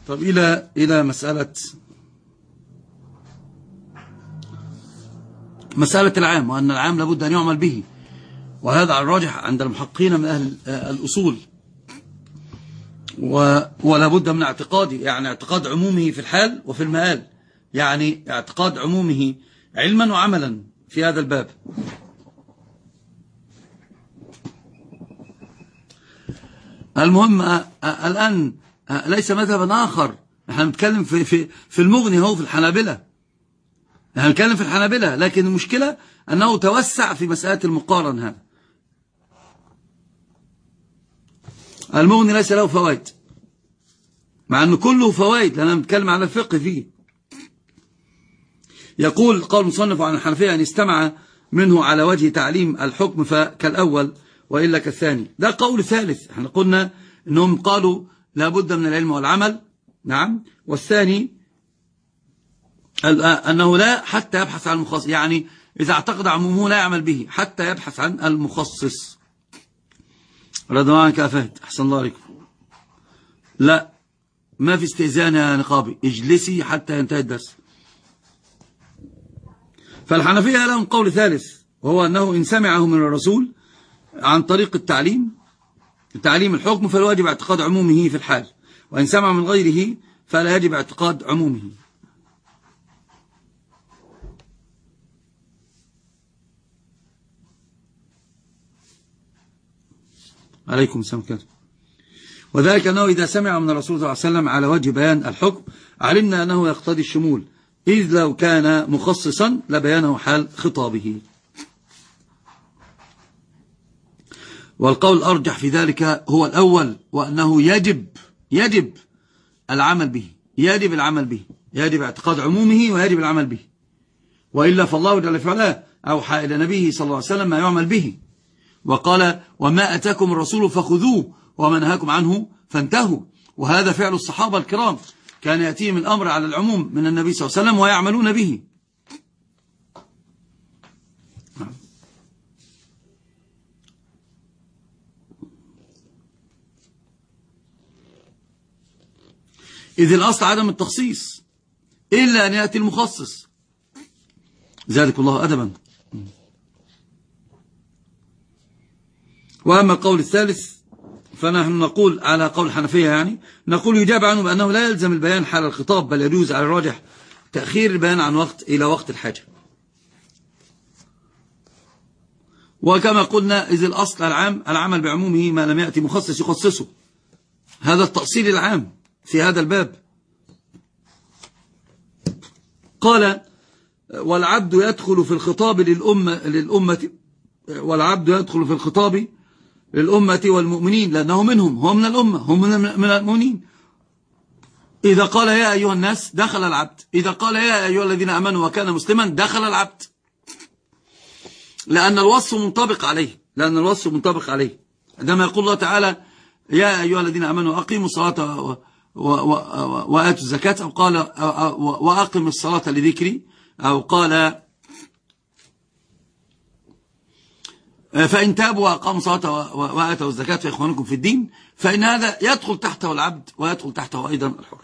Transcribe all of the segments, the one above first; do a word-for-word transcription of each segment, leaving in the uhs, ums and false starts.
طب إلى إلى مسألة مسألة العام، وأن العام لابد أن يعمل به، وهذا على الراجح عند المحققين من أهل الأصول، ولا بد من اعتقاده، يعني اعتقاد عمومه في الحال وفي المآل، يعني اعتقاد عمومه علما وعملا في هذا الباب. المهم الآن ليس مذهبا آخر، نحن نتكلم في في في المغني، هو في الحنابلة، نحن نتكلم في الحنابلة، لكن المشكلة أنه توسع في مسألة المقارن. هذا المغني ليس له فوائد، مع أنه كله فوائد، لأننا نتكلم عن الفقه فيه. يقول قال المصنف عن الحنفية أن استمع منه على وجه تعليم الحكم فكالأول وإلا كالثاني. ده قول ثالث، احنا قلنا أنهم قالوا لا بد من العلم والعمل، نعم، والثاني أنه لا حتى يبحث عن المخصص، يعني إذا اعتقد عمومه لا يعمل به حتى يبحث عن المخصص. رضوان عنك يا فهد، أحسن الله عليكم. لا، ما في استئذان يا نقابي، اجلسي حتى ينتهي الدرس. فالحنفية لهم قول ثالث، وهو أنه إن سمعه من الرسول عن طريق التعليم تعليم الحكم فالواجب اعتقاد عمومه في الحال، وإن سمع من غيره فلا يجب اعتقاد عمومه. عليكم السلام عليكم. وذلك أنه إذا سمع من الرسول صلى الله عليه وسلم على وجه بيان الحكم علمنا أنه يقتضي الشمول، إذ لو كان مخصصا لبيانه حال خطابه. والقول الأرجح في ذلك هو الأول، وأنه يجب يجب العمل به، يجب العمل به، يجب اعتقاد عمومه ويجب العمل به، وإلا فالله جل وعلا أوحى إلى نبيه صلى الله عليه وسلم ما يعمل به، وقال وما أتاكم الرسول فخذوه وما نهاكم عنه فانتهوا. وهذا فعل الصحابة الكرام، كان يأتيهم الأمر على العموم من النبي صلى الله عليه وسلم ويعملون به. إذ الأصل عدم التخصيص إلا أن يأتي المخصص، زادك الله أدبا. وأما القول الثالث فنحن نقول على قول الحنفية، يعني نقول يجاب عنه بأنه لا يلزم البيان حال الخطاب، بل يجوز على الراجح تأخير البيان عن وقت إلى وقت الحاجة. وكما قلنا إذ الأصل العام العمل بعمومه، ما لم يأتي مخصص يخصصه، هذا التأصيل العام في هذا الباب. قال والعبد يدخل في الخطاب للأمة, للأمة والعبد يدخل في الخطاب للأمة والمؤمنين، لأنه منهم، هو من الأمة، هم من المؤمنين. إذا قال يا أيها الناس دخل العبد، إذا قال يا أيها الذين أمنوا وكان مسلما دخل العبد، لأن الوصف منطبق عليه، لأن الوصف منطبق عليه. عندما يقول الله تعالى يا أيها الذين أمنوا أقيموا الصلاة وآتوا الزكاة، أو قال وأقم الصلاة لذكري، أو قال فإن تابوا وأقاموا الصلاة وآتوا الزكاة فإخوانكم في الدين، فإن هذا يدخل تحته العبد ويدخل تحته أيضا الحر.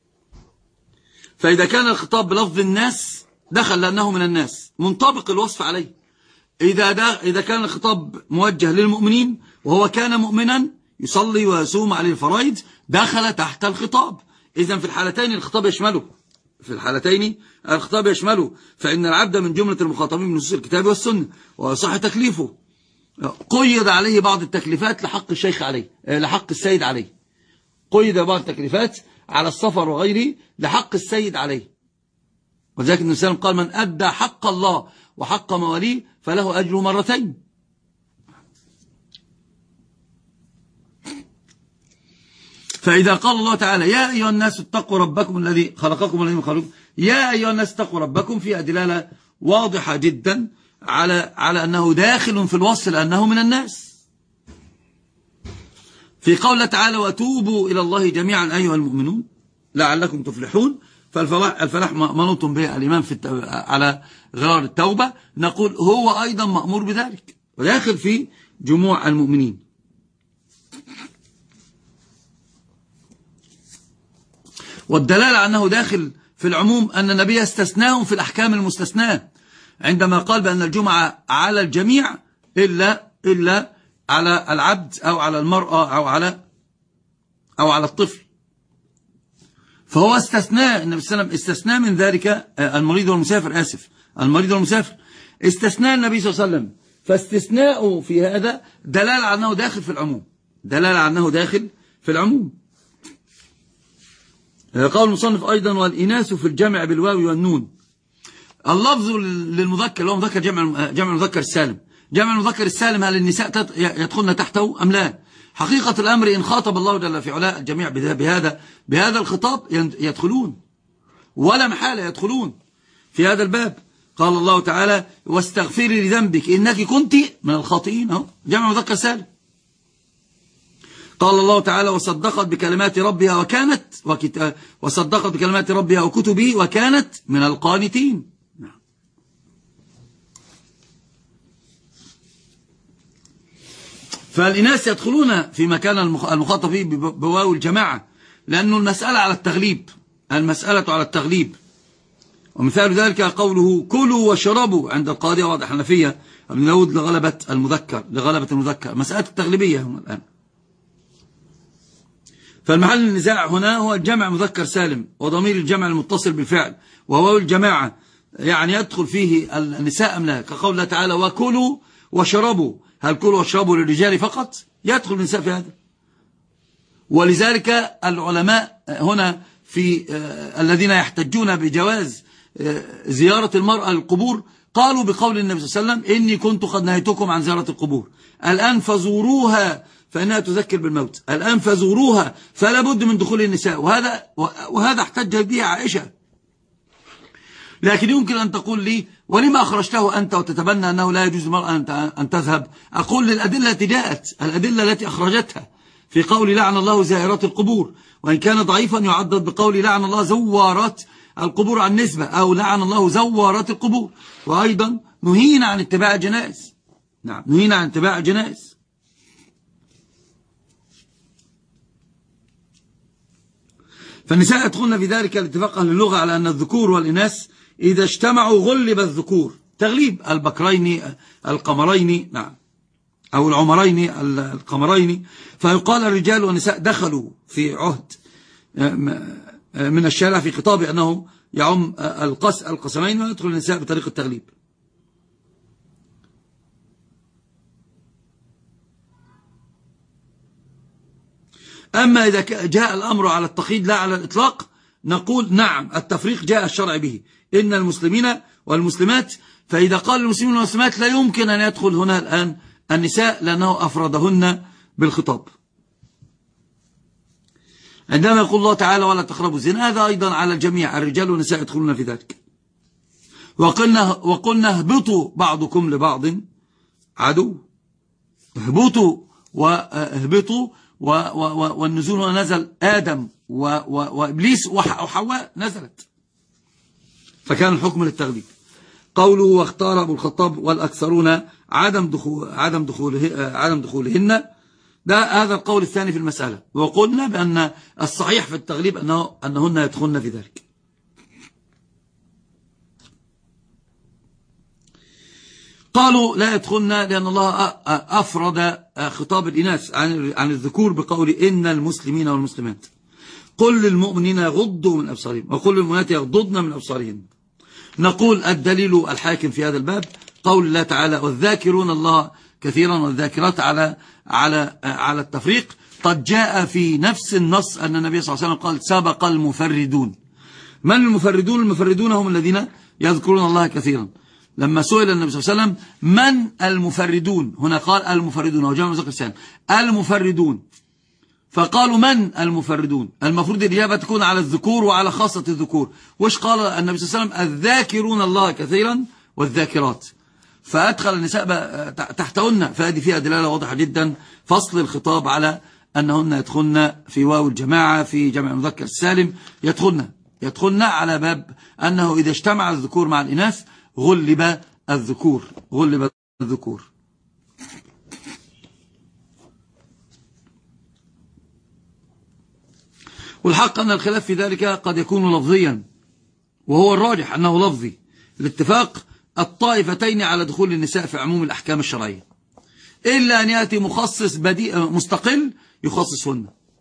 فإذا كان الخطاب بلفظ الناس دخل لأنه من الناس، منطبق الوصف عليه. إذا, إذا كان الخطاب موجه للمؤمنين وهو كان مؤمنا يصلي ويصوم عليه الفرائض دخل تحت الخطاب. إذن في الحالتين الخطاب يشمله، في الحالتين الخطاب يشمله، فإن العبد من جملة المخاطبين من نصوص الكتاب والسنة، وصح تكليفه. قيد عليه بعض التكليفات لحق الشيخ عليه، لحق السيد عليه، قيد بعض التكليفات على السفر وغيره لحق السيد عليه. وذلك النبي صلى الله عليه وسلم قال من أدى حق الله وحق مواليه فله أجر مرتين. فإذا قال الله تعالى يا أيها الناس اتقوا ربكم الذي خلقكم والذين من قبلكم، يا أيها الناس اتقوا ربكم، في دلالة واضحة جدا على على أنه داخل في الوصف لأنه من الناس. في قوله تعالى وتوبوا إلى الله جميعا أيها المؤمنون لعلكم تفلحون، فالفلاح الفلاح منوط به الإمام في على غرار التوبة، نقول هو أيضا مأمور بذلك وداخل في جموع المؤمنين. والدلالة أنه داخل في العموم أن النبي استثناهم في الأحكام المستثناة عندما قال بأن الجمعة على الجميع إلا إلا على العبد أو على المرأة أو على أو على الطفل. فهو استثناء النبي صلى الله عليه وسلم استثناء من ذلك المريض والمسافر آسف المريض والمسافر استثناء النبي صلى الله عليه وسلم. فاستثناءه في هذا دلالة على أنه داخل في العموم دلالة على أنه داخل في العموم. قال المصنف أيضا والإناث في الجمع بالواو والنون. اللفظ للمذكر اللي هو مذكر جمع جمع المذكر السالم. جمع المذكر السالم هل النساء يدخلن تحته أم لا؟ حقيقة الأمر إن خاطب الله جل في علاء الجميع بهذا بهذا الخطاب يدخلون ولا محالة يدخلون في هذا الباب. قال الله تعالى واستغفري لذنبك إنك كنت من الخاطئين. اهو جمع مذكر سالم. قال الله تعالى وصدقت بكلمات ربها وكانت وكت... وصدقت بكلمات ربها وكتبه وكانت من القانتين. فالإناث يدخلون في مكان المخاطب فيه بواو الجماعة لأنه المسألة على التغليب المسألة على التغليب. ومثال ذلك قوله كلوا واشربوا عند القاضية واضح الحنفية ابن داود لغلبة المذكر لغلبة المذكر مسألة التغليبية هنا الآن. فالمحل النزاع هنا هو الجمع مذكر سالم وضمير الجمع المتصل بالفعل وواو الجماعة يعني يدخل فيه النساء أم لا كقول الله تعالى وكلوا واشربوا. هل كلوا واشربوا للرجال فقط؟ يدخل النساء في هذا. ولذلك العلماء هنا في الذين يحتجون بجواز زيارة المرأة للقبور قالوا بقول النبي صلى الله عليه وسلم إني كنت قد نهيتكم عن زيارة القبور الآن فزوروها فإنها تذكر بالموت الآن فزوروها فلا بد من دخول النساء. وهذا وهذا احتج به عائشة. لكن يمكن أن تقول لي ولما أخرجته أنت وتتبنى أنه لا يجوز المرأة أن تذهب؟ أقول للأدلة التي جاءت الأدلة التي أخرجتها في قول لعن الله زائرات القبور وإن كان ضعيفا يعضد بقول لعن الله زوارات القبور عن نسبة أو لعن الله زوارات القبور. وأيضا نهينا عن اتباع الجنائز. نعم نهينا عن اتباع الجنائز. فالنساء يدخلن في ذلك الاتفاق أهل اللغة على أن الذكور والإناث إذا اجتمعوا غلب الذكور تغليب البكرين القمرين نعم أو العمرين القمرين. فيقال الرجال والنساء دخلوا في عهد من الشارع في خطاب أنه يعم القس القسمين ويدخل النساء بطريقة التغليب. أما إذا جاء الأمر على التقييد لا على الإطلاق نقول نعم التفريق جاء الشرع به إن المسلمين والمسلمات. فإذا قال المسلمين والمسلمات لا يمكن أن يدخل هنا الآن النساء لأنه أفردهن بالخطاب. عندما يقول الله تعالى ولا تقربوا الزنا هذا أيضا على الجميع الرجال والنساء يدخلون في ذلك. وقلنا, وقلنا اهبطوا بعضكم لبعض عدو. اهبطوا واهبطوا والنزول هنا نزل آدم وإبليس وحواء نزلت فكان الحكم للتغليب. قوله واختار أبو الخطاب والأكثرون عدم دخول عدم دخوله عدم دخولهن ده هذا القول الثاني في المسألة. وقلنا بأن الصحيح في التغليب أنه أنهن يدخلن في ذلك. قالوا لا يدخلن لأن الله أفرد خطاب الإناث عن الذكور بقول إن المسلمين والمسلمات قل للمؤمنين يغضوا من أبصارهم وقل للمؤمنات يغضضن من أبصارهن. نقول الدليل الحاكم في هذا الباب قول الله تعالى والذاكرون الله كثيرا والذاكرات على على على التفريق. قد جاء في نفس النص أن النبي صلى الله عليه وسلم قال سبق المفردون. من المفردون؟ المفردون هم الذين يذكرون الله كثيرا. لما سئل النبي صلى الله عليه وسلم من المفردون هنا قال المفردون وجمع مذكر سالم المفردون. فقالوا من المفردون؟ المفروض الإجابة تكون على الذكور وعلى خاصة الذكور. وش قال النبي صلى الله عليه وسلم؟ الذاكرون الله كثيرا والذاكرات. فأدخل النساء تحتهن. فهذه فيها دلالة واضحة جدا فصل الخطاب على أنهن يدخلن في واو الجماعة في جمع المذكر السالم يدخلن يدخلن على باب أنه إذا اجتمع الذكور مع الإناث غلب الذكور غلب الذكور. والحق أن الخلاف في ذلك قد يكون لفظيا، وهو الراجح أنه لفظي لاتفاق الطائفتين على دخول النساء في عموم الأحكام الشرعية، إلا أن يأتي مخصص بديء مستقل يخصصهن.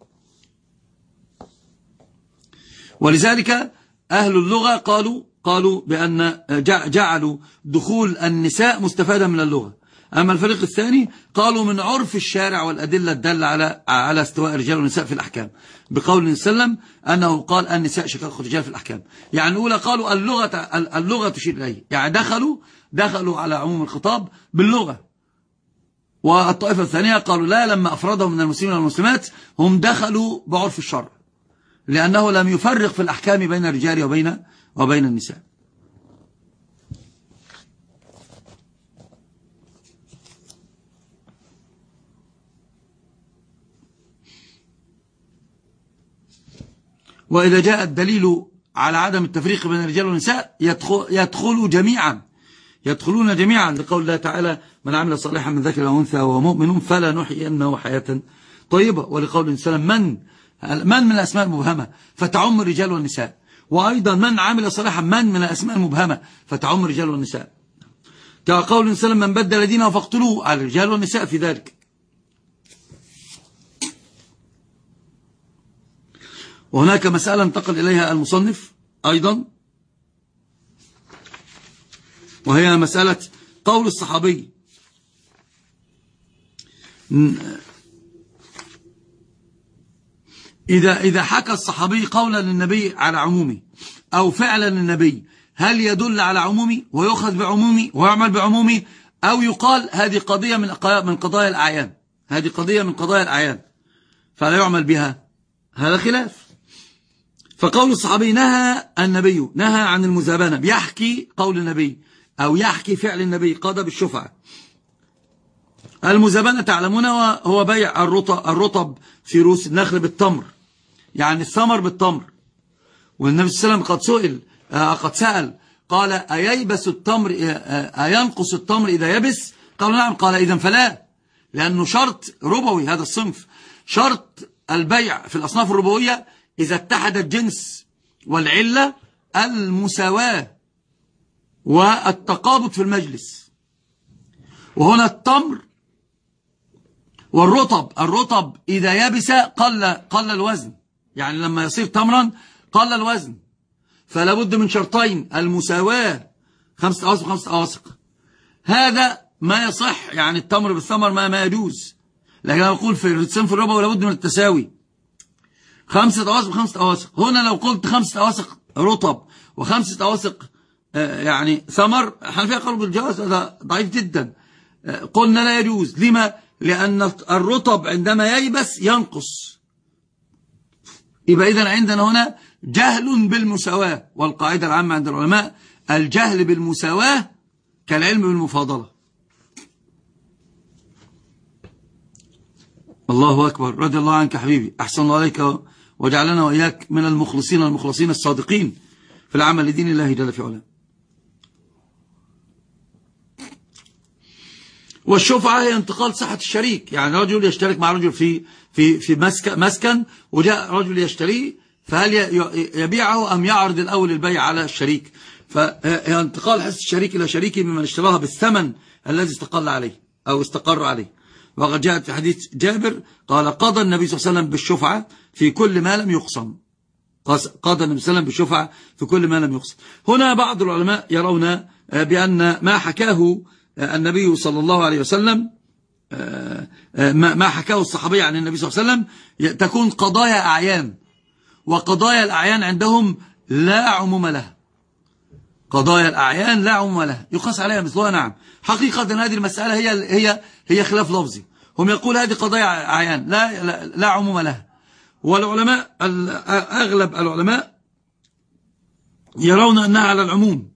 ولذلك أهل اللغة قالوا قالوا بأن جعلوا دخول النساء مستفادا من اللغة. أما الفريق الثاني قالوا من عرف الشارع والأدلة الدالة على على استواء الرجال والنساء في الأحكام، بقول النبي صلى الله عليه وسلم أنه قال النساء شقائق الرجال في الأحكام. يعني الأولى قالوا اللغة اللغة تشير إليه، يعني دخلوا دخلوا على عموم الخطاب باللغة. والطائفة الثانية قالوا لا، لما أفردهم من المسلمين والمسلمات هم دخلوا بعرف الشرع، لأنه لم يفرق في الأحكام بين الرجال وبين وبين النساء. وإذا جاء الدليل على عدم التفريق بين الرجال والنساء يدخل يدخلوا جميعا يدخلون جميعا لقول الله تعالى من عمل صالحا من ذكر أو أنثى وهو مؤمن فلا نحيينه حياة طيبة، ولقول النبي من من من الأسماء المبهمة فتعم الرجال والنساء، وأيضا من عمل صالحا من من الأسماء المبهمة فتعم الرجال والنساء، كقول النبي من بدل دينه فاقتلوه على الرجال والنساء في ذلك. وهناك مسألة انتقل إليها المصنف أيضا، وهي مسألة قول الصحابي إذا إذا حكى الصحابي قولا للنبي على عمومي أو فعلا للنبي، هل يدل على عمومي ويؤخذ بعمومي ويعمل بعمومي، أو يقال هذه قضية من من قضايا الأعيان، هذه قضية من قضايا الأعيان فلا يعمل بها؟ هذا خلاف. فقول الصحابي نهى النبي نهى عن المزابنة، بيحكي قول النبي أو يحكي فعل النبي، قضى بالشفعة. المزابنة تعلمون هو بيع الرطب, الرطب في رؤوس النخل بالتمر، يعني الثمر بالتمر. والنبي صلى الله عليه وسلم قد سئل قد سأل قال أييبس التمر أينقص التمر إذا يبس؟ قال نعم. قال إذن فلا، لأنه شرط ربوي، هذا الصنف شرط البيع في الأصناف الربوية إذا اتحد الجنس والعلة المساواة والتقابض في المجلس. وهنا التمر والرطب، الرطب إذا يبس قل قل الوزن، يعني لما يصير تمرا قل الوزن، فلا بد من شرطين، المساواة خمسة أواسق خمسة أواسق. هذا ما يصح، يعني التمر بالثمر ما ما يجوز، لكن أنا أقول في الصنف الربوي لابد من التساوي، خمسة أواسق خمسة أواسق. هنا لو قلت خمسة أواسق رطب وخمسة أواسق يعني ثمر، الحنفية قالوا بالجواز، هذا ضعيف جدا، قلنا لا يجوز. لما؟ لأن الرطب عندما ييبس ينقص. يبقى إذن عندنا هنا جهل بالمساواة، والقاعدة العامة عند العلماء الجهل بالمساواة كالعلم بالمفاضلة. الله أكبر، رضي الله عنك حبيبي، أحسن الله عليك وجعلنا وإياك من المخلصين المخلصين الصادقين في العمل لدين الله جل في علاه. والشفعة هي انتقال صحة الشريك، يعني رجل يشترك مع رجل في في في مسكن، وجاء رجل يشتريه، فهل يبيعه أم يعرض الأول البيع على الشريك؟ فهي انتقال حس الشريك إلى شريكه ممن اشتراها بالثمن الذي استقل عليه أو استقر عليه. وقد جاءت في حديث جابر قال قضى النبي صلى الله عليه وسلم بالشفعة في كل ما لم يقسم، قضى النبي صلى الله عليه وسلم بالشفعة في كل ما لم يقسم. هنا بعض العلماء يرون بأن ما حكاه النبي صلى الله عليه وسلم، ما حكاه الصحابي عن النبي صلى الله عليه وسلم تكون قضايا أعيان، وقضايا الأعيان عندهم لا عموم لها، قضايا الأعيان لا عموم لها يقاس عليها مثلها. نعم، حقيقة هذه المسألة هي هي هي خلاف لفظي، هم يقول هذه قضايا أعيان لا لا, لا عموم لها. والعلماء أغلب العلماء يرون أنها على العموم،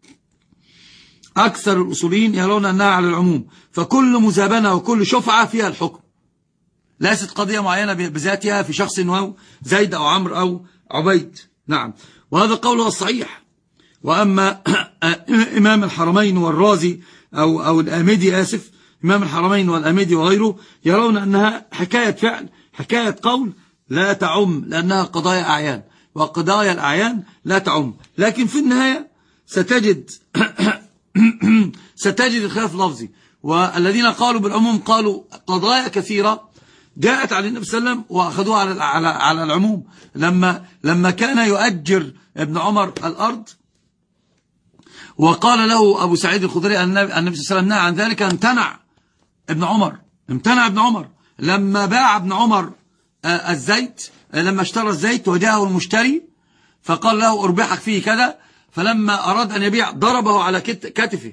أكثر الأصوليين يرون أنها على العموم، فكل مزابنة وكل شفعة فيها الحكم، ليست قضية معينة بذاتها في شخص أو زيد أو عمرو أو عبيد. نعم، وهذا قوله الصحيح. وأما إمام الحرمين والرازي أو أو الآمدي آسف إمام الحرمين والآمدي وغيره يرون أنها حكاية فعل، حكاية قول لا تعم لأنها قضايا أعيان، وقضايا الأعيان لا تعم. لكن في النهاية ستجد ستجد الخلاف اللفظي، والذين قالوا بالعموم قالوا قضايا كثيرة جاءت على النبي صلى الله عليه وسلم وأخذوها على على على العموم. لما لما كان يؤجر ابن عمر الأرض وقال له أبو سعيد الخدري النبي صلى الله عليه وسلم نهى عن ذلك، امتنع ابن عمر امتنع ابن عمر لما باع ابن عمر الزيت، لما اشترى الزيت وجاءه المشتري فقال له أربحك فيه كذا، فلما أراد أن يبيع ضربه على كتفه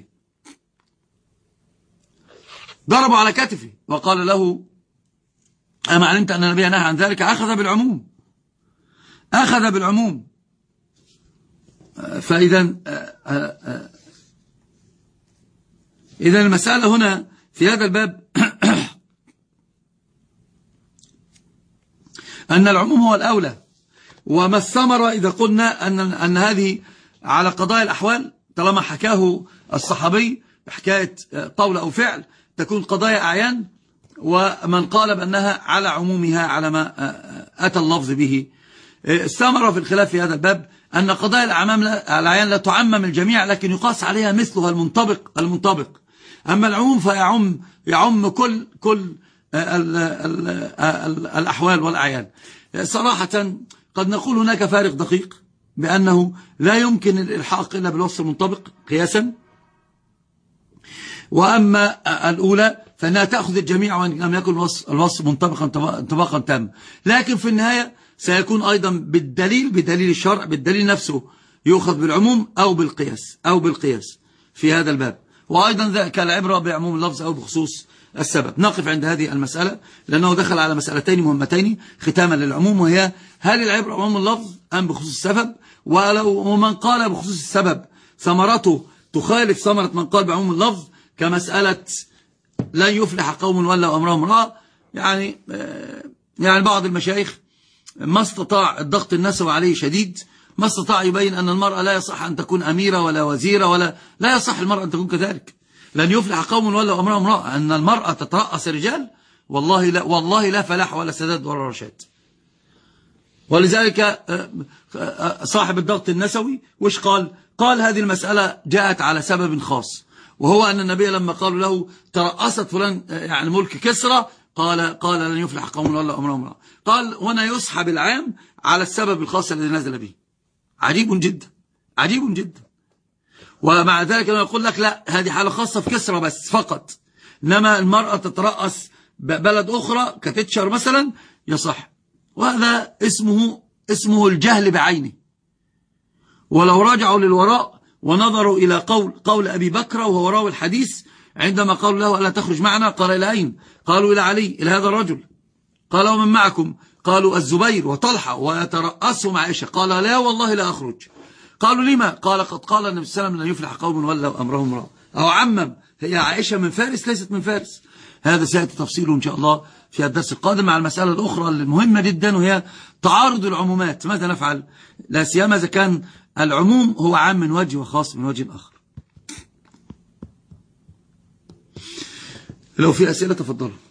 ضربه على كتفه وقال له أما علمت أن النبي نهى عن ذلك؟ أخذ بالعموم أخذ بالعموم. فإذا إذا المسألة هنا في هذا الباب أن العموم هو الأولى. وما الثمرة إذا قلنا أن أن هذه على قضايا الأحوال، طالما حكاه الصحابي بحكاية قول أو فعل تكون قضايا أعيان، ومن قال بأنها على عمومها على ما أتى اللفظ به. الثمرة في الخلاف في هذا الباب أن قضايا الأعيان لا تعمم الجميع، لكن يقاس عليها مثلها المنطبق المنطبق. أما العموم فيعم يعم كل كل ال ال ال الأحوال والأعيان. صراحة قد نقول هناك فارق دقيق بأنه لا يمكن الإلحاق إلا بالوصف المنطبق قياسا، وأما الأولى فإنها تأخذ الجميع وإن لم يكن الوصف منطبقا انطباقا تام. لكن في النهاية سيكون أيضا بالدليل بدليل الشرع بالدليل نفسه يؤخذ بالعموم أو بالقياس أو بالقياس في هذا الباب. وأيضا ذلك العبرة بعموم اللفظ أو بخصوص السبب. نقف عند هذه المسألة لأنه دخل على مسألتين مهمتين ختاما للعموم، وهي هل العبرة بعموم اللفظ أم بخصوص السبب؟ ولو ومن قال بخصوص السبب ثمرته تخالف ثمرة من قال بعموم اللفظ، كمسألة لن يفلح قوم ولوا أمرهم امرأة. يعني يعني بعض المشايخ ما استطاع، الضغط النسوي عليه شديد، ما استطاع يبين أن المرأة لا يصح أن تكون أميرة ولا وزيرة، ولا لا يصح المرأة أن تكون كذلك. لن يفلح قوم ولوا أمرهم امرأة، أن المرأة تترأس الرجال، والله لا والله لا فلاح ولا سداد ولا رشاد. ولذلك صاحب الضغط النسوي وش قال؟ قال هذه المسألة جاءت على سبب خاص، وهو أن النبي لما قالوا له ترأست فلان يعني ملك كسرى، قال قال لن يفلح قوم ولا أمرهم امرأة. قال هنا يسحب العام على السبب الخاص الذي نزل به. عجيب جدا عجيب جدا. ومع ذلك لما يقول لك لا هذه حالة خاصة في كسرى بس فقط، إنما المرأة تترأس بلد أخرى كتتشر مثلا يصح. وهذا اسمه اسمه الجهل بعينه. ولو رجعوا للوراء ونظروا إلى قول قول أبي بكر وهو راوي الحديث عندما قالوا له ألا تخرج معنا، قال إلى أين؟ قالوا إلى علي، إلى هذا الرجل. قال ومن معكم؟ قالوا الزبير وطلحة ويترأسهم عائشة. قال لا والله لا أخرج. قالوا لما؟ قال قد قال النبي صلى الله عليه وسلم لن يفلح قوم ولوا أمرهم امرأة. أو عمم، هي عائشة من فارس ليست من فارس. هذا سيأتي تفصيله إن شاء الله في الدرس القادم مع المسألة الأخرى المهمة جدا، وهي تعارض العمومات. ماذا نفعل؟ لا سيما إذا كان العموم هو عام من وجه وخاص من وجه آخر. لو في أسئلة تفضلوا.